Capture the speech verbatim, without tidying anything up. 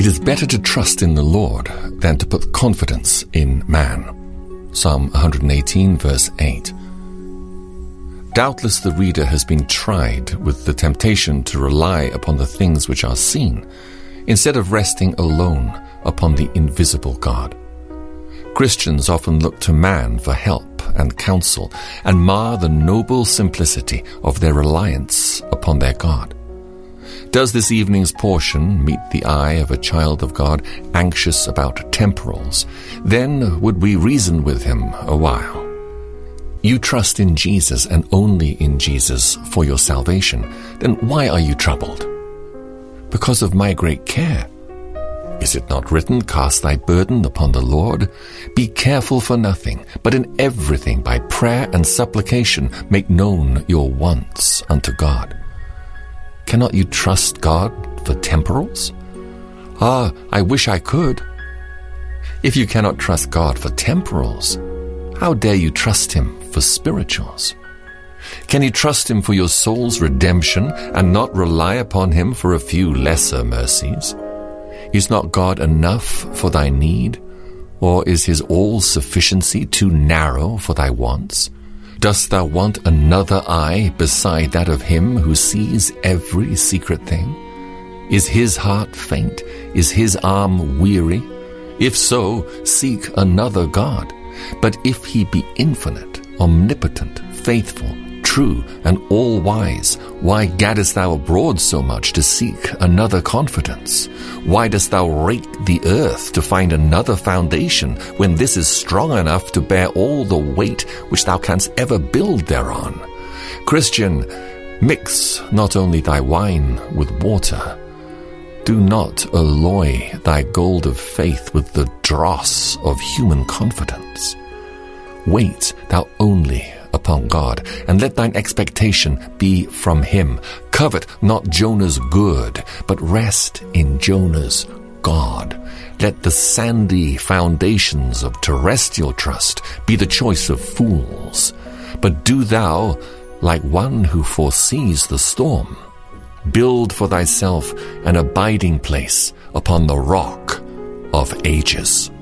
It is better to trust in the Lord than to put confidence in man. Psalm one eighteen, verse eight. Doubtless the reader has been tried with the temptation to rely upon the things which are seen, instead of resting alone upon the invisible God. Christians often look to man for help and counsel, and mar the noble simplicity of their reliance upon their God. Does this evening's portion meet the eye of a child of God anxious about temporals? Then would we reason with him a while. You trust in Jesus and only in Jesus for your salvation, then why are you troubled? Because of my great care. Is it not written, cast thy burden upon the Lord? Be careful for nothing, but in everything by prayer and supplication make known your wants unto God. Cannot you trust God for temporals? Ah, I wish I could. If you cannot trust God for temporals, how dare you trust him for spirituals? Can you trust him for your soul's redemption and not rely upon him for a few lesser mercies? Is not God enough for thy need? Or is his all-sufficiency too narrow for thy wants? Dost thou want another eye beside that of him who sees every secret thing? Is his heart faint? Is his arm weary? If so, seek another God. But if he be infinite, omnipotent, faithful, true, and all-wise, why gaddest thou abroad so much to seek another confidence? Why dost thou rake the earth to find another foundation, when this is strong enough to bear all the weight which thou canst ever build thereon? Christian, mix not only thy wine with water. Do not alloy thy gold of faith with the dross of human confidence. Wait thou only upon God, and let thine expectation be from him. Covet not Jonah's good, but rest in Jonah's God. Let the sandy foundations of terrestrial trust be the choice of fools. But do thou, like one who foresees the storm, build for thyself an abiding place upon the rock of ages.